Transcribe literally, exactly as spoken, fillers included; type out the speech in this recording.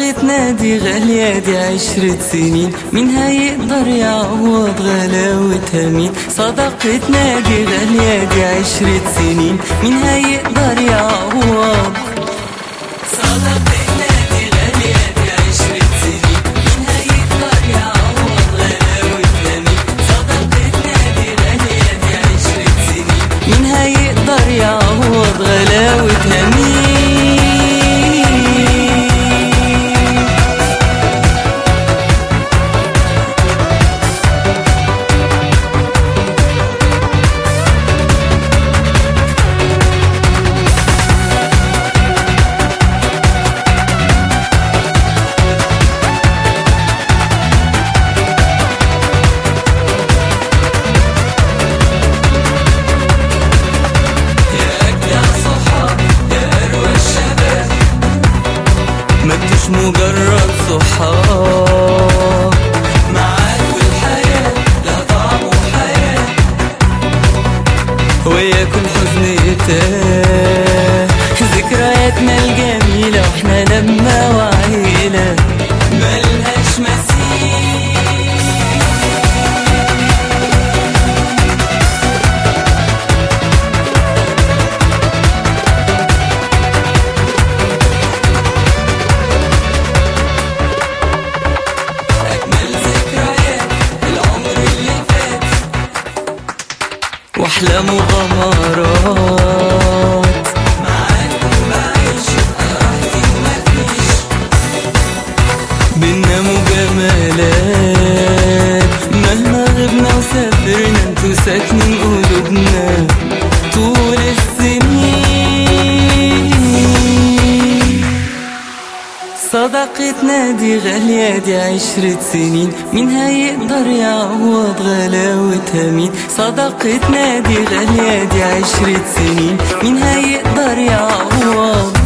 صداقتنا دي غالية دي عشرة سنين، مين هيقدر يعوض غلاوتها مين؟ صداقتنا دي غالية دي عشرة سنين، مين هيقدر يعوض؟ صداقتنا دي غالية دي عشرة سنين، مين هيقدر يعوض غلاوتها مين؟ صداقتنا دي غالية دي عشرة سنين، مين هيقدر يعوض غلاوتها مين؟ مش مجرد صحاب، معاك والحياة لها طعم وحياة، وياكل حزن يتاه ذكرياتنا الجميلة واحنا لما وعيلة ملهاش مثيل. واحلى مغامرات معاكم بعيش راحتي ومفيش بينا مجاملات، مهما غبنا وسافرنا انتوا ساكنين قلوبنا طول السنين. صداقتنا دي غالية دي عشرة سنين، مين هيقدر يعوض غلاوتها مين؟ صداقتنا دي غالية دي عشرة سنين، مين هيقدر يعوض؟